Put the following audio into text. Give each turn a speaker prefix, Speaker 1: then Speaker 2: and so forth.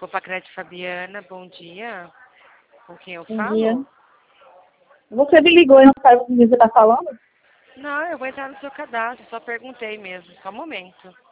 Speaker 1: Copacrete Fabiana, bom dia. Com quem eu
Speaker 2: Bom
Speaker 1: falo?
Speaker 2: dia. Você me ligou e não sabe com quem você está falando?
Speaker 1: Não, eu vou entrar no seu cadastro, só perguntei mesmo, só um momento.